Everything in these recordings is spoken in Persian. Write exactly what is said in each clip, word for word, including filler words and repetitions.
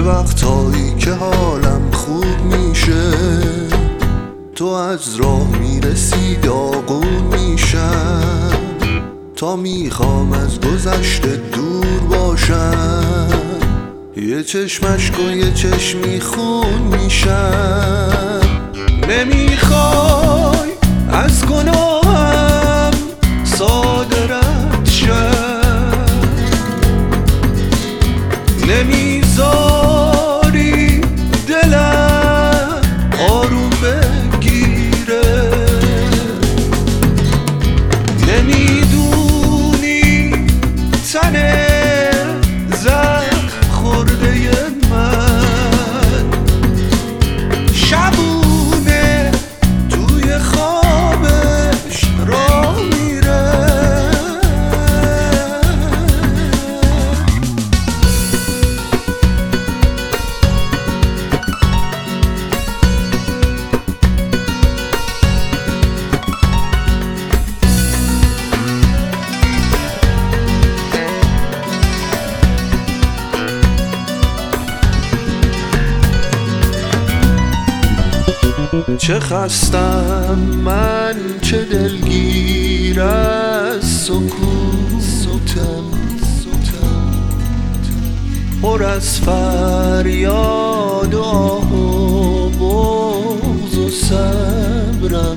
وقتایی که حالم خوب میشه تو از راه میرسی داغون میشم تا میخوام از گذشته دور باشم یه چشمش و یه چشمی خون میشم نمیخوای از گناهم صادرت شم نمیذاری دلم آروم بگیره نمیدونی تنه زخم خورده من شبونه توی خوابش راه میره چه خستم من چه دلگیر از سکوتم پر از فریاد و آه و بغض و صبرم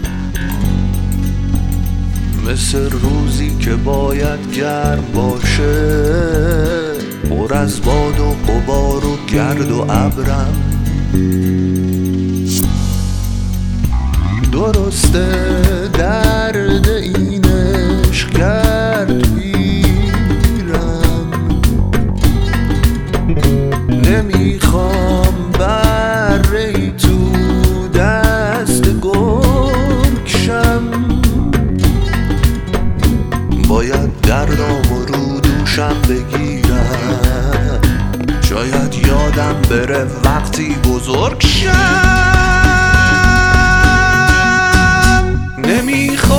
مثل روزی که باید گرم باشه پر از باد و غبار و گرد و ابرم درسته درد این عشق کرد پیرم نمیخوام بره تو دست گرگ شم باید دردام رو دوشم بگیرم شاید یادم بره وقتی بزرگ شم نمیخوام